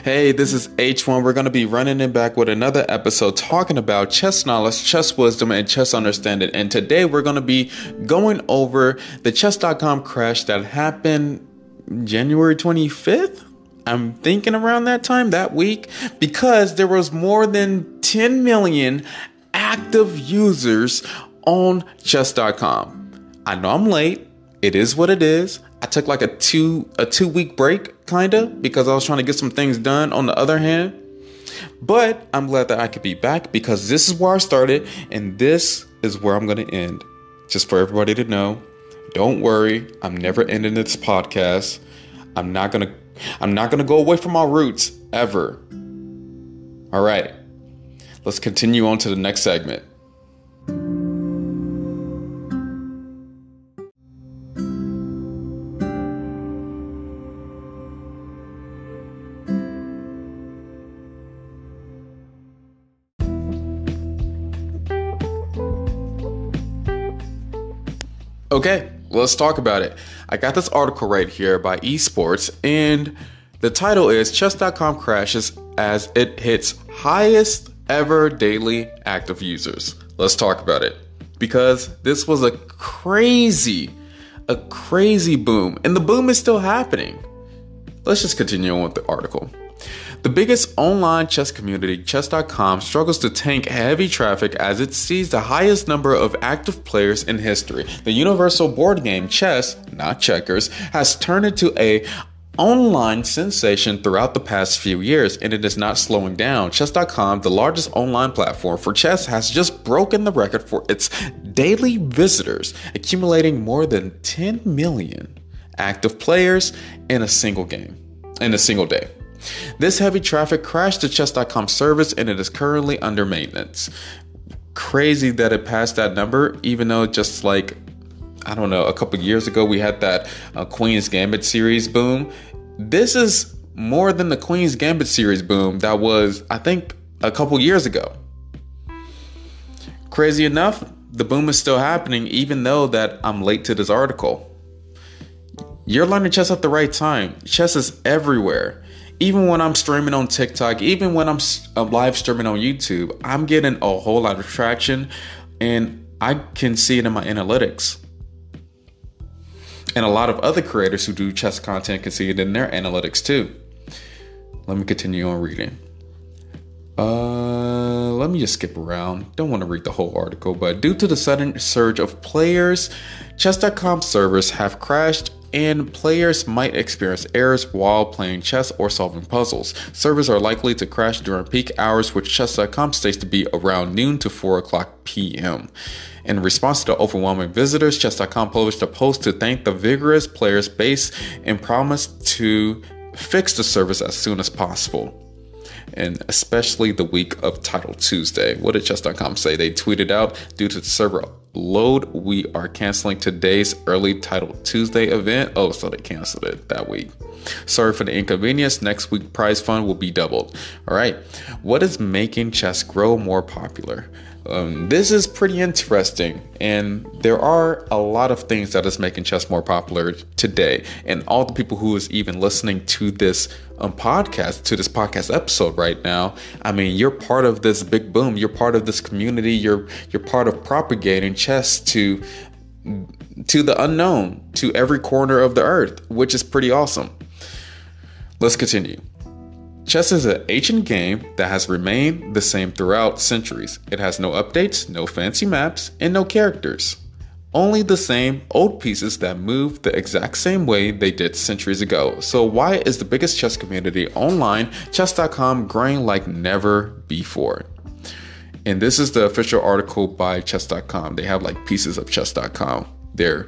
Hey, this is H1. We're going to be running it back with another episode talking about chess knowledge, chess wisdom, and chess understanding. And today we're going to be going over the chess.com crash that happened January 25th. I'm thinking around that time, that week, because there was more than 10 million active users on chess.com. I know I'm late. It is what it is. I took like a two week break, kinda, because I was trying to get some things done on the other hand. But I'm glad that I could be back because this is where I started and this is where I'm gonna end. Just for everybody to know, don't worry, I'm never ending this podcast. I'm not gonna go away from my roots ever. All right, let's continue on to the next segment. Okay, let's talk about it. I got this article right here by esports, and the title is Chess.com crashes as it hits highest ever daily active users. Let's talk about it because this was a crazy boom, and the boom is still happening. Let's just continue on with the article. The biggest online chess community, chess.com, struggles to tank heavy traffic as it sees the highest number of active players in history. The universal board game chess, not checkers, has turned into a online sensation throughout the past few years, and it is not slowing down. Chess.com, the largest online platform for chess, has just broken the record for its daily visitors, accumulating more than 10 million active players in a single day. This heavy traffic crashed the chess.com service and it is currently under maintenance. Crazy that it passed that number, even though just like, I don't know, a couple years ago we had that Queen's Gambit series boom. This is more than the Queen's Gambit series boom that was, I think, a couple years ago. Crazy enough, the boom is still happening even though that I'm late to this article. You're learning chess at the right time. Chess is everywhere. Even when I'm streaming on TikTok, even when I'm live streaming on YouTube, I'm getting a whole lot of traction and I can see it in my analytics. And a lot of other creators who do chess content can see it in their analytics too. Let me continue on reading. Let me just skip around. Don't want to read the whole article, but due to the sudden surge of players, chess.com servers have crashed and players might experience errors while playing chess or solving puzzles. Servers are likely to crash during peak hours, which chess.com states to be around noon to 4 o'clock p.m. In response to the overwhelming visitors, chess.com published a post to thank the vigorous players base and promised to fix the service as soon as possible. And especially the week of Title Tuesday. What did chess.com say? They tweeted out, due to the server load, we are canceling today's early Title Tuesday event. Oh, so they canceled it that week. Sorry for the inconvenience. Next week prize fund will be doubled. All right. What is making chess grow more popular? This is pretty interesting, and there are a lot of things that is making chess more popular today. And all the people who is even listening to this podcast episode right now, I mean, you're part of this big boom. You're part of this community. You're part of propagating chess to the unknown, to every corner of the earth, which is pretty awesome. Let's continue. Chess is an ancient game that has remained the same throughout centuries. It has no updates, no fancy maps, and no characters. Only the same old pieces that move the exact same way they did centuries ago. So why is the biggest chess community online, chess.com, growing like never before? And this is the official article by chess.com. They have like pieces of chess.com. They're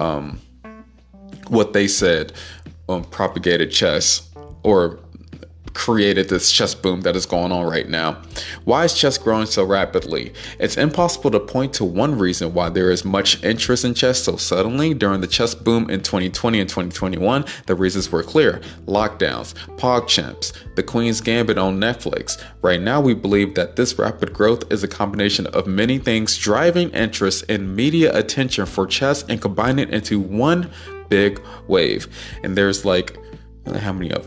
what they said propagated chess or created this chess boom that is going on right now. Why is chess growing so rapidly? It's impossible to point to one reason why there is much interest in chess so suddenly. During the chess boom in 2020 and 2021, the reasons were clear. Lockdowns, PogChamps, the Queen's Gambit on Netflix. Right now, we believe that this rapid growth is a combination of many things driving interest and media attention for chess and combining it into one big wave. And there's like, how many of them?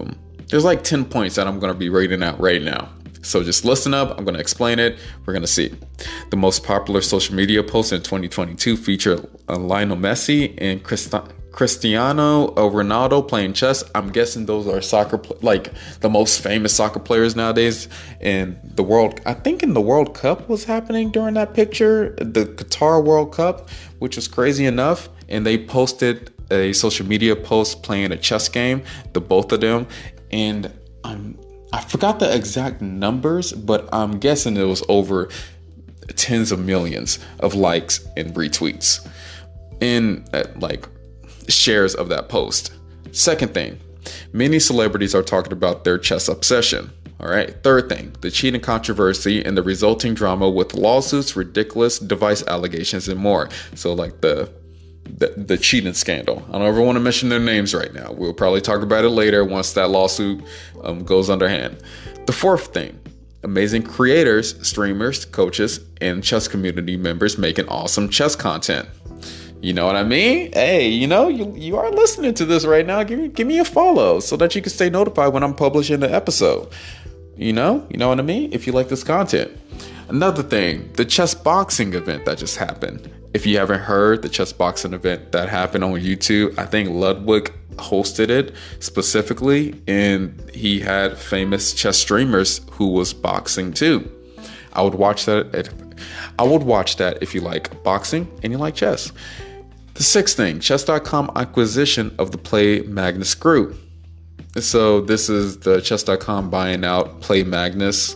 There's like 10 points that I'm going to be rating out right now. So just listen up. I'm going to explain it. We're going to see. The most popular social media posts in 2022 feature Lionel Messi and Cristiano Ronaldo playing chess. I'm guessing those are like the most famous soccer players nowadays in the world. I think in the World Cup was happening during that picture, the Qatar World Cup, which was crazy enough. And they posted a social media post playing a chess game, the both of them. And I forgot the exact numbers, but I'm guessing it was over tens of millions of likes and retweets and like shares of that post. Second thing, many celebrities are talking about their chess obsession. All right. Third thing, the cheating controversy and the resulting drama with lawsuits, ridiculous device allegations, and more. So like the cheating scandal. I don't ever want to mention their names right now. We'll probably talk about it later once that lawsuit goes underhand. The fourth thing, amazing creators, streamers, coaches, and chess community members making awesome chess content. You know what I mean? Hey, you are listening to this right now. Give me a follow so that you can stay notified when I'm publishing the episode. You know what I mean? If you like this content. Another thing, the chess boxing event that just happened. If you haven't heard, the chess boxing event that happened on YouTube, I think Ludwig hosted it specifically, and he had famous chess streamers who was boxing too. I would watch that. I would watch that if you like boxing and you like chess. The sixth thing, chess.com acquisition of the Play Magnus group. So this is the chess.com buying out Play Magnus.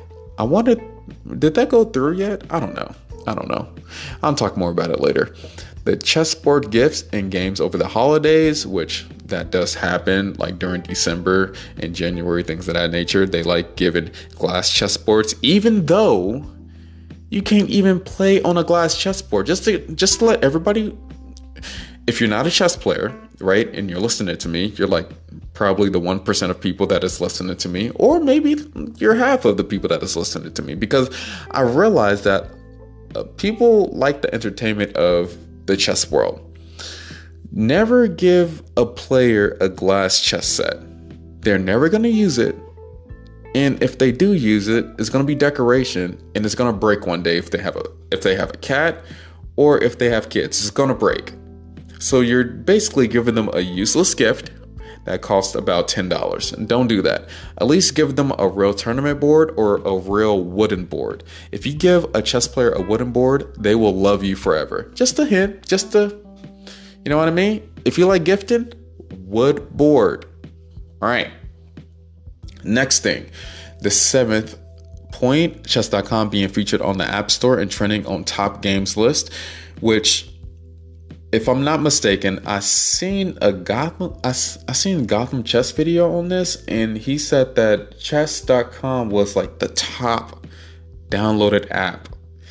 Did that go through yet? I don't know. I'll talk more about it later. The chessboard gifts and games over the holidays, which that does happen like during December and January, things of that nature. They like giving glass chessboards, even though you can't even play on a glass chessboard. Just to let everybody, if you're not a chess player, right, and you're listening to me, you're like probably the 1% of people that is listening to me, or maybe you're half of the people that is listening to me, because I realized that people like the entertainment of the chess world. Never give a player a glass chess set. They're never going to use it. And if they do use it, it's going to be decoration, and it's going to break one day if they have a cat or if they have kids. It's going to break. So you're basically giving them a useless gift that costs about $10. And don't do that. At least give them a real tournament board or a real wooden board. If you give a chess player a wooden board, they will love you forever. Just a hint, you know what I mean? If you like gifting, wood board. All right. Next thing, the seventh point, chess.com being featured on the App Store and trending on top games list, which, if I'm not mistaken, I seen Gotham Chess video on this, and he said that chess.com was like the top downloaded app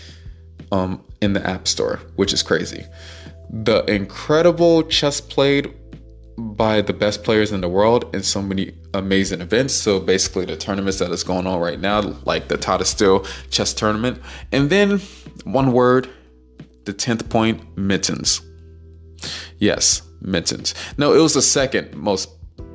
in the App Store, which is crazy. The incredible chess played by the best players in the world in so many amazing events. So basically the tournaments that is going on right now, like the Tata Steel chess tournament. And then one word, the 10th point, mittens. Yes, mittens. No, it was the second most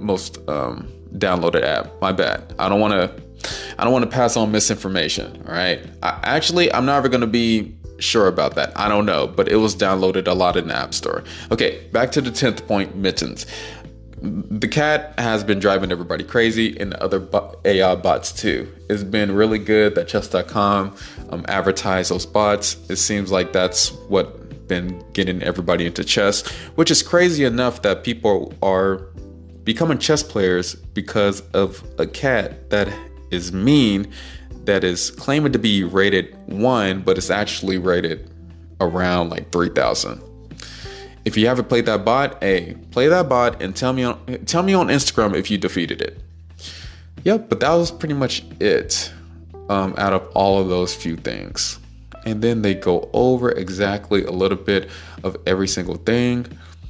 downloaded app. My bad. I don't want to pass on misinformation. All right. I'm never going to be sure about that. I don't know, but it was downloaded a lot in the App Store. Okay, back to the 10th point, mittens. The cat has been driving everybody crazy, and the other AI bots too. It's been really good that chess.com advertise those bots. It seems like that's what been getting everybody into chess, which is crazy enough that people are becoming chess players because of a cat that is mean, that is claiming to be rated 1, but it's actually rated around like 3,000. If you haven't played that bot, play that bot and tell me on Instagram if you defeated it. Yep, but that was pretty much it out of all of those few things. And then they go over exactly a little bit of every single thing.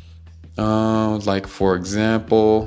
Like for example,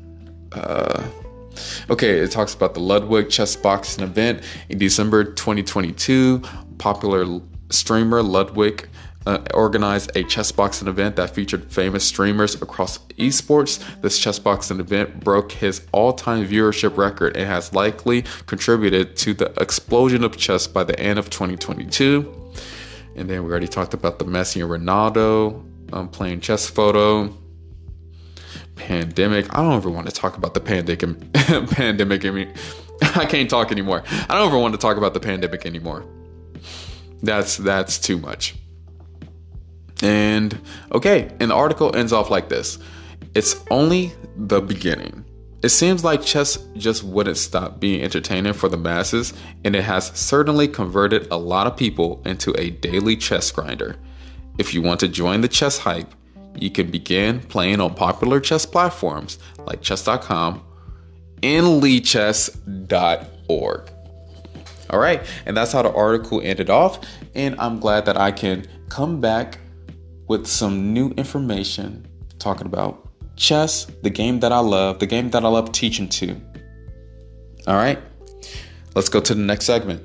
it talks about the Ludwig chess boxing event in December 2022. Popular streamer Ludwig organized a chess boxing event that featured famous streamers across esports. This chess boxing event broke his all-time viewership record and has likely contributed to the explosion of chess by the end of 2022. And then we already talked about the Messi and Ronaldo playing chess photo. Pandemic. I don't ever want to talk about the pandemic. I mean, I can't talk anymore. I don't ever want to talk about the pandemic anymore. That's too much. And okay, and the article ends off like this. It's only the beginning. It seems like chess just wouldn't stop being entertaining for the masses, and it has certainly converted a lot of people into a daily chess grinder. If you want to join the chess hype, you can begin playing on popular chess platforms like chess.com and lichess.org. All right, and that's how the article ended off, and I'm glad that I can come back with some new information talking about chess, the game that I love teaching to. All right, let's go to the next segment.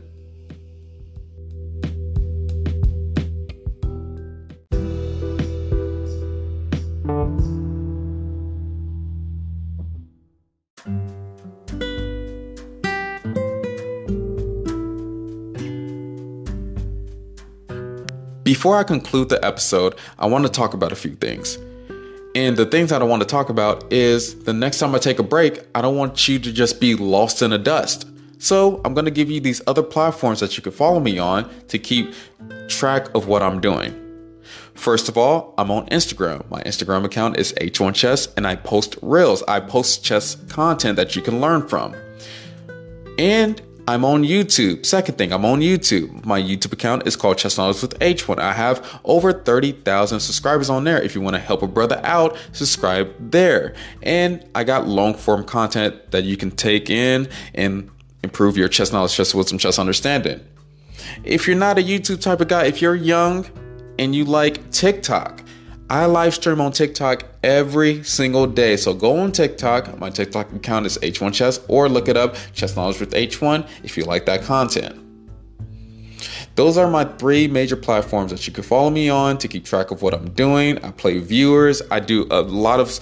Before I conclude the episode, I want to talk about a few things. And the things that I want to talk about is the next time I take a break, I don't want you to just be lost in the dust. So I'm going to give you these other platforms that you can follow me on to keep track of what I'm doing. First of all, I'm on Instagram. My Instagram account is H1Chess, and I post reels. I post chess content that you can learn from. And I'm on YouTube. Second thing, I'm on YouTube. My YouTube account is called Chess Knowledge with H1. I have over 30,000 subscribers on there. If you want to help a brother out, subscribe there. And I got long form content that you can take in and improve your chess knowledge, chess wisdom, chess understanding. If you're not a YouTube type of guy, if you're young and you like TikTok, I live stream on TikTok every single day. So go on TikTok. My TikTok account is H1Chess, or look it up, Chess Knowledge with H1, if you like that content. Those are my 3 major platforms that you can follow me on to keep track of what I'm doing. I play viewers. I do a lot of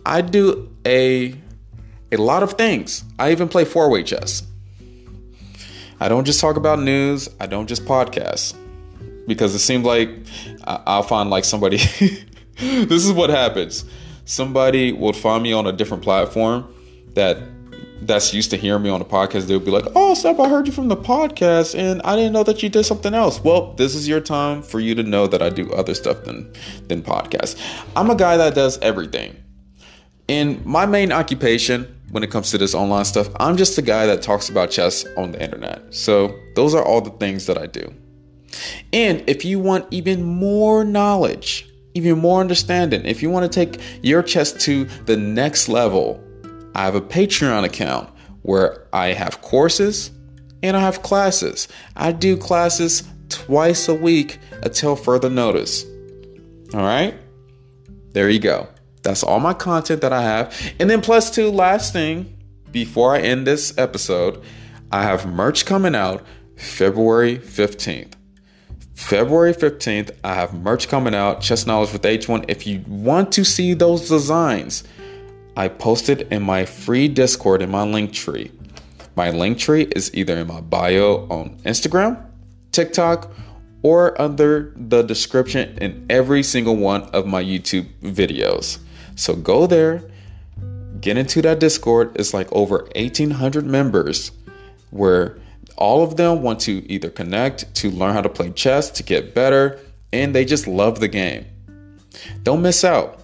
things. I even play 4-way chess. I don't just talk about news. I don't just podcast, because it seems like I'll find like somebody. This is what happens. Somebody will find me on a different platform that's used to hearing me on the podcast. They'll be like, "Oh, Steph, I heard you from the podcast, and I didn't know that you did something else." Well, this is your time for you to know that I do other stuff than podcasts. I'm a guy that does everything. In my main occupation, when it comes to this online stuff, I'm just a guy that talks about chess on the internet. So those are all the things that I do. And if you want even more knowledge, even more understanding, if you want to take your chess to the next level, I have a Patreon account where I have courses and I have classes. I do classes twice a week until further notice. All right, there you go. That's all my content that I have. And then plus 2, last thing before I end this episode, I have merch coming out February 15th. February 15th, I have merch coming out, Chess Knowledge with H1. If you want to see those designs, I posted in my free Discord in my link tree. My link tree is either in my bio on Instagram, TikTok, or under the description in every single one of my YouTube videos. So go there, get into that Discord. It's like over 1,800 members where all of them want to either connect, to learn how to play chess, to get better, and they just love the game. Don't miss out.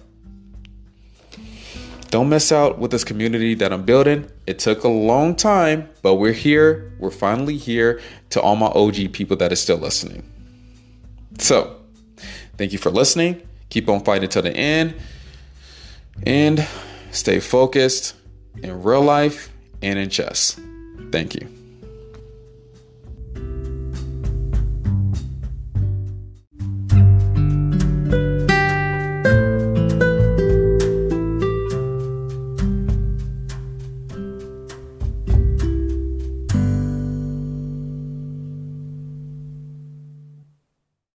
Don't miss out with this community that I'm building. It took a long time, but we're here. We're finally here. To all my OG people that are still listening. So, thank you for listening. Keep on fighting till the end. And stay focused in real life and in chess. Thank you.